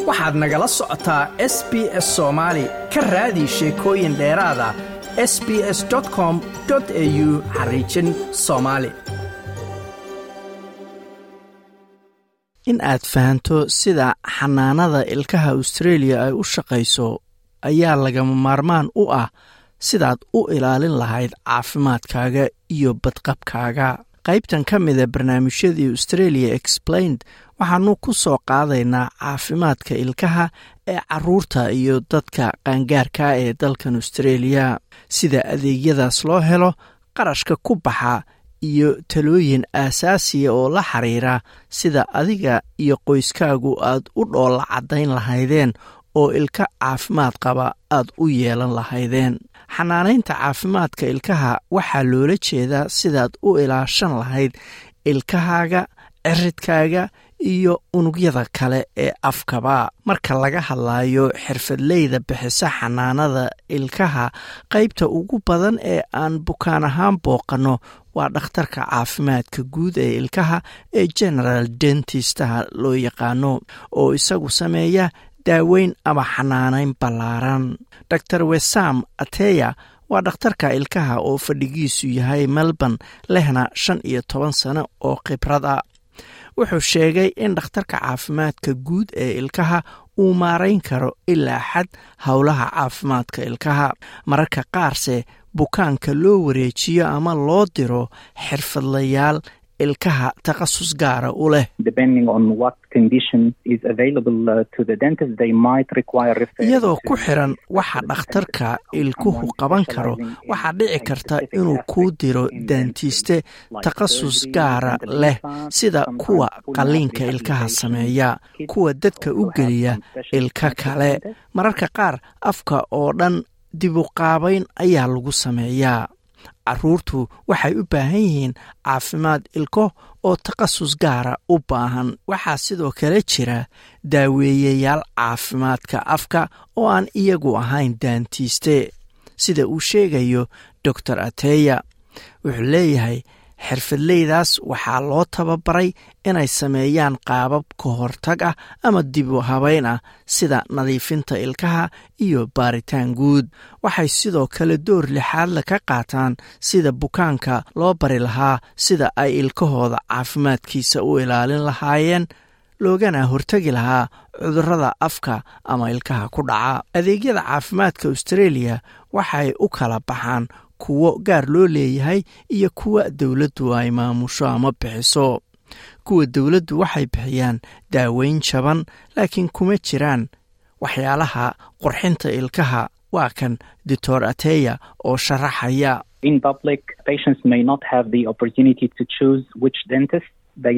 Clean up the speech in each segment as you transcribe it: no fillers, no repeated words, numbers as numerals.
waxaad nagala socotaa SBS Soomaali ka raadi sheekooyin dheeraada sbs.com.au/Somali. in aad fahanto sida xanaanada ilkaha Australia ay u shaqayso ayaa lagama maarmaan u ah sidaad u ilaalin lahayd caafimaadkaaga iyo badqabkaaga. qaybtan ka mid ah barnaamijyadii Australia Explained waxaanu ku soo qaadaynaa caafimaadka ilkaha ee carruurta iyo dadka qaangaarka ee dalkan Australia, sida adeegyadaas loo helo, qarashka ku baxa iyo talooyin aasaasiya oo la xiriira sida adiga iyo qoyskaagu aad u dhoola cadayn lahaydeen oo ilka caafimaad qaba aad u yeelan lahaydeen. xanaanaynta caafimaadka ilkaha waxaa loola jeedaa sidaad u ilaashan lahayd ilkahaaga, ciridkaaga iyo unugyada kale ee afkaba. marka laga hadlayo xirfadleyda bixisa xanaanada ilkaha, qaybta ugu badan ee aan bukaan ahaan booqano waa dhakhtarka caafimaadka guud ee ilkaha ee general dentistaha loo yaqaano, oo isagu sameeya daaweyn ama xanaanayn ballaaran. dr Wesam Ateya waa dhakhtarka ilkaha oo fadhigiisu yahay Melbourne, lehna 15 sano oo khibrad ah. wuxuu sheegay in dhakhtarka caafimaadka guud ee ilkaha uu maarayn karo ilaa xad howlaha caafimaadka ilkaha. mararka qaarse bukaanka loo wareejiyo ama loo diro xirfadlayaal ilkaha takhasus gaara u leh. iyadoo ku xiran waxa dhakhtarka ilkuhu qaban karo, waxaa dhici karta inuu kuu diro dentiste takhasus gaara leh, sida kuwa qalliinka ilkaha sameeya, kuwa dadka u geliya ilka kale. mararka qaar afka oo dhan dib u qaabayn ayaa lagu sameeyaa. carruurtu waxay u baahan yihiin caafimaad ilko oo takhasus gaara u baahan. waxaa sidoo kale jira daaweeyayaal caafimaadka afka oo aan iyagu ahayn dentiste, sida uu sheegayo Dr. Ateya. wuxuu leeyahay xirfadleydaas waxaa loo tababaray inay sameeyaan qaabab ka hortag ah ama dib u habayn ah, sida nadiifinta ilkaha iyo baaritaan guud. waxay sidoo kale door lixaadle ka qaataan sida bukaanka loo bari lahaa sida ay ilkahooda caafimaadkiisa u ilaalin lahaayeen, loogana hortagi lahaa cudurrada afka ama ilkaha ku dhaca. adeegyada caafimaadka Australia waxay u kala baxaan kuwo gaar loo leeyahay iyo kuwa dawladdu ay maamusho ama bixiso. kuwa dawladdu waxay bixiyaan daaweyn jaban, laakiin kuma jiraan waxyaalaha qurxinta ilkaha. waa kan Dr. Ateya oo sharaxaya. In public, patients may not have the opportunity to choose which dentist.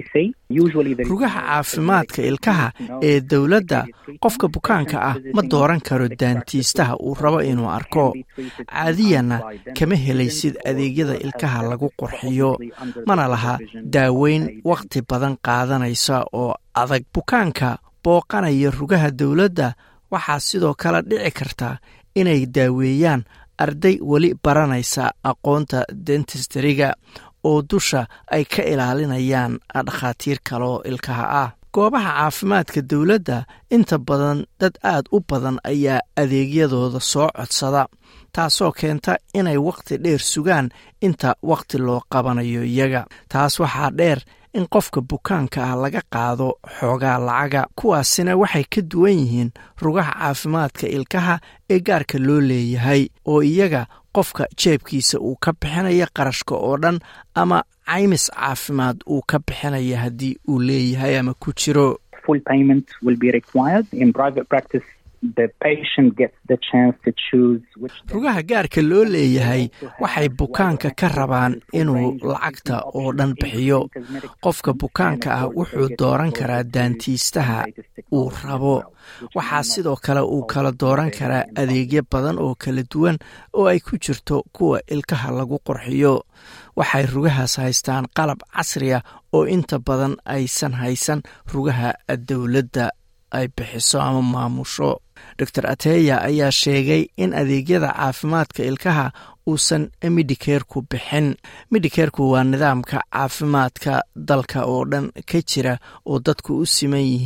rugaha caafimaadka ilkaha ee dawladda, qofka bukaanka ah ma dooran karo dentistaha uu rabo inuu arko. caadiyana kama helaysid adeegyada ilkaha lagu qurxiyo, mana laha daaweyn waqti badan qaadanaysa oo adag. bukaanka booqanaya rugaha dawladda waxaa sidoo kale dhici karta inay daaweeyaan arday weli baranaysa aqoonta dentistryga oo dusha ay ka ilaalinayaan dhakhaatiir kaloo ilkaha ah. goobaha caafimaadka dawladda inta badan dad aad u badan ayaa adeegyadooda soo codsada, taasoo keenta inay waqti dheer sugaan inta waqti loo qabanayo iyaga. taas waxaa dheer in qofka bukaanka ah laga qaado xoogaa lacaga. kuwaasina waxay ka duwan yihiin rugaha caafimaadka ilkaha ee gaarka loo leeyahay, oo iyaga qofka jeebkiisa uu ka bixinaya qarashka oo dhan, ama caymis caafimaad uu ka bixinaya haddii uu leeyahay ama ku jiro. Full payment will be required. In private practice, the patient gets the chance to choose which. rugaha gaarka loo leeyahay waxay bukaanka ka rabaan inuu lacagta oo dhan bixiyo. qofka bukaanka ah wuxuu dooran karaa dentistaha uu rabo. waxaa sidoo kale uu kala dooran karaa adeegyo badan oo kala duwan oo ay ku jirto kuwa ilkaha lagu qurxiyo. waxay rugahaas haystaan qalab casri ah oo inta badan aysan haysan rugaha dawladda ay bixiso ama maamusho. Dr. Ateya ayaa sheegay in adeegyada caafimaadka ilkaha uusan Medicare-ku bixin. Medicare-ku waa nidaamka caafimaadka dalka oo dhan ka jira oo dadku u siman yihiin.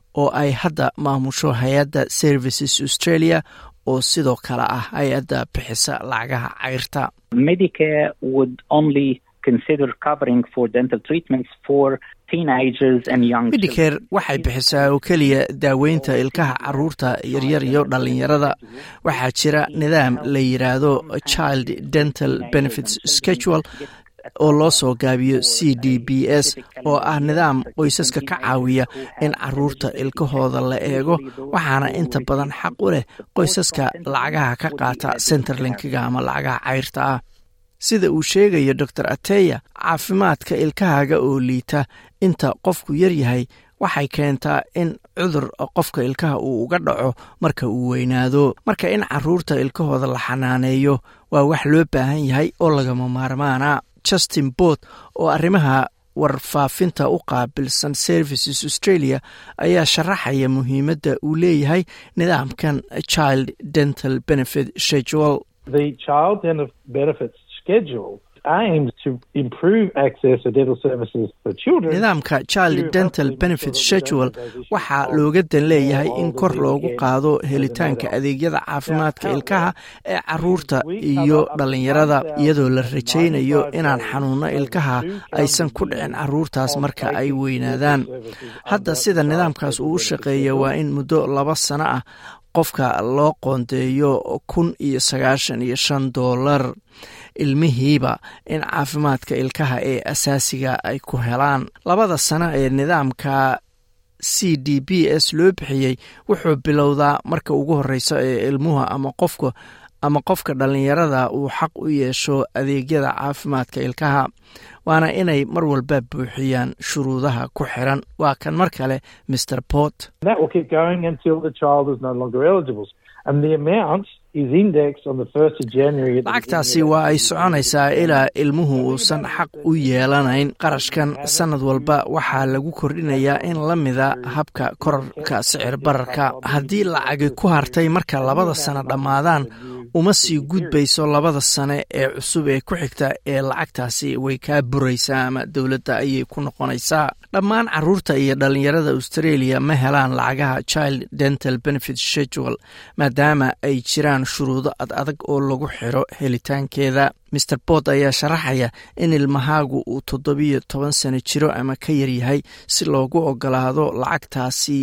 oo ay hadda maamusho hay-adda Services Australia oo sidoo kale ah hay-adda bixisa lacagaha cayrta. Medicare would only consider covering for dental treatments for teenagers and young children. Medicare waxay bixisaa oo keliya daaweynta ilkaha caruurta yaryar iyo dhalinyarada. Waxaa jira nidaam la yiraahdo Child Dental Benefits Schedule oo loo soo gaabiyo CDBS oo ah nidaam qoysaska ka caawiya in caruurta ilkahooda la eego, waxaana inta badan xaq u leh qoysaska lacagaha ka qaata Centrelink-ga ama lacagaha cayrta ah. Sida uu sheegayo Dr. Ateya, caafimaadka ilkahaaga oo liita inta qofku yar yahay waxay keentaa in cudur qofka ilkaha uu uga dhaco marka uu weynaado. Marka in caruurta ilkahooda la xanaaneeyo waa wax loo baahan yahay oo lagama maarmaana. Justin Bott oo arrimaha warfaafinta u qaabilsan Services Australia ayaa sharaxaya muhiimadda uu leeyahay nidaamkan Child Dental Benefit Schedule. The Child Dental Benefits Schedule aims to improve access to dental services for children. Nidaamka Child Dental Benefit Schedule waxaa looga dan leeyahay in kor loogu qaado helitaanka adeegyada caafimaadka ilkaha ee caruurta iyo dhalinyarada, iyadoo la rajaynayo inaan xanuuno ilkaha aysan ku dhicin caruurtaas marka ay weynaadaan. Hadda sida nidaamkaas uu u shaqeeya waa in muddo 2 sano ah qofka loo qoondeeyo $1,095 ilmihiiba in caafimaadka ilkaha ee asaasiga ay ku helaan. 2 sano ee nidaamka CDBS loo bixiyey wuxuu bilowdaa marka ugu horeysa ee ilmuhu ama qofka dhalinyarada uu xaq u yeesho adeegyada caafimaadka ilkaha, waana inay mar walba buuxiyaan shuruudaha ku xiran. Waa kan mar kale Mr. Bott. That will keep going until the child is no longer eligible. And the amount is indexed on the 1st of January. Lacagtaasi waa ay soconaysaa ilaa ilmuhu uusan xaq u yeelanayn. Qarashkan sanad walba waxaa lagu kordhinayaa in la mida habka kororka sicir bararka. Haddii lacagi ku hartay marka 2 sano dhammaadaan, uma sii gudbayso 2 sano ee cusub ee ku xigta ee lacagtaasi way kaa buraysaa ama dowladda ayay ku noqonaysaa. Dhammaan caruurta iyo dhalinyarada Australia ma helaan lacagaha Child Dental Benefit Schedule maadaama ay jiraan shuruudo adag oo lagu xiro helitaankeeda. Mr. Bott ayaa sharaxaya in ilmahaagu uu 17 sano jiro ama ka yar yahay si loogu ogolaado lacagtaasi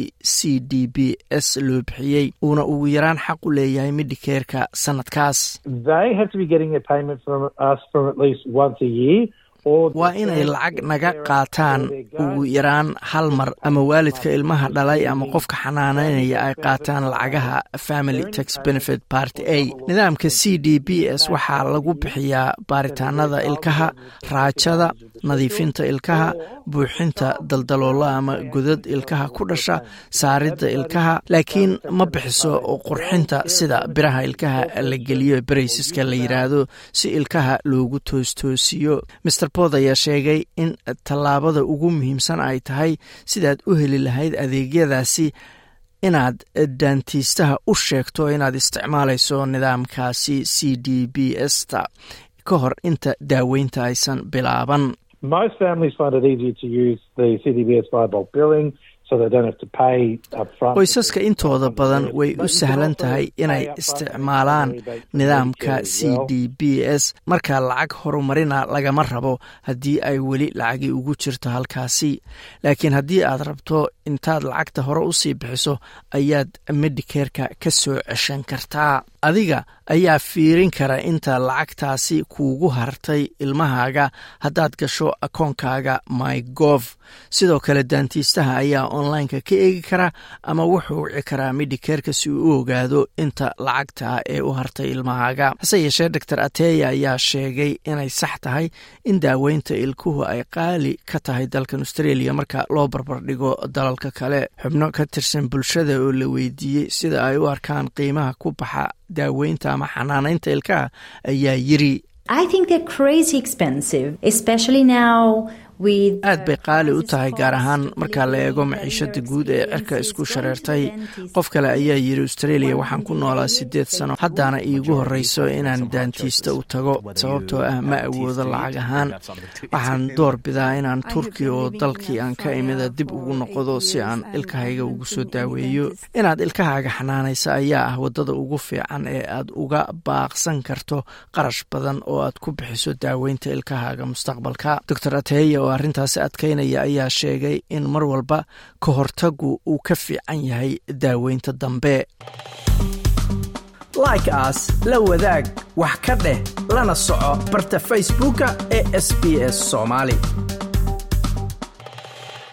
CDBS loo bixiyey, uuna ugu yaraan xaq u leeyahay Medicare-ka sanadkaas. They have to be getting a payment from us from at least once a year. Waa inay lacag naga qaataan ugu yaraan 1 mar, ama waalidka ilmaha dhalay ama qofka xanaanaynaya ay qaataan lacagaha Family Tax Benefit Part A. Nidaamka CDBS waxaa lagu bixiyaa baaritaanada ilkaha, raajada, nadiifinta ilkaha, buuxinta daldaloola ama godad ilkaha ku dhasha, saaridda ilkaha, laakiin ma bixiso qurxinta sida biraha ilkaha la geliyo braceska la yiraahdo si ilkaha loogu toostoosiyo. Mr. Bott ayaa sheegay in tallaabada ugu muhiimsan ay tahay sidaad u heli lahayd adeegyadaasi inaad daantiistaha u sheegto inaad isticmaalayso nidaamkaasi CDBS-ta ka hor inta daaweynta aysan bilaaban. Most families find it easier to use the CDBS by bulk billing. Qoysaska intooda badan way u sahlan tahay inay isticmaalaan nidaamka CDBS marka lacag horumarina lagama rabo haddii ay weli lacagi ugu jirto halkaasi. Laakiin haddii aad rabto intaad lacagta hore u sii bixiso ayaad Medicare-ka ka soo ceshan kartaa. Adiga ayaa fiirin kara inta lacagtaasi kuugu hartay ilmahaaga haddaad gasho akoonkaaga MyGov. Sidoo kale daantiistaha ayaa online-ka ka eegi kara ama wuxuu wici karaa Medicare-ka si uu u ogaado inta lacagta ee u hartay ilmahaaga. Hase yeeshee Dr. Ateya ayaa sheegay inay sax tahay in daaweynta ilkuhu ay qaali ka tahay dalkan Australia marka loo barbardhigo dalalka kale. Xubno ka tirsan bulshada oo la weydiiyey sida ay u arkaan qiimaha ku baxa daaweynta ama xanaanaynta ilkaha ayaa yiri I think they're crazy expensive, especially now aad bay qaali u tahay gaar ahaan marka la eego maciishada guud ee cirka isku shareertay. qof kale ayaa yiri Australia waxaan ku noolaa 8 sano haddaana iigu horeyso inaan daantiista u tago sababtoo ah ma awoodo lacag ahaan. waxaan doorbidaa inaan Turkiya oo dalkii aan ka imida dib ugu noqdo si aan ilkahayga ugu soo daaweeyo. inaad ilkahaaga xanaanaysa ayaa ah wadada ugu fiican ee aad uga baaqsan karto qarash badan oo aad ku bixiso daaweynta ilkahaaga mustaqbalka. Dr. Ateya oo arrintaasi adkaynaya ayaa sheegay in mar walba ka hortagu uu ka fiican yahay daaweynta dambe. like us, la wadaag, wax ka dheh, lana soco barta Facebooka ee SBS Somali.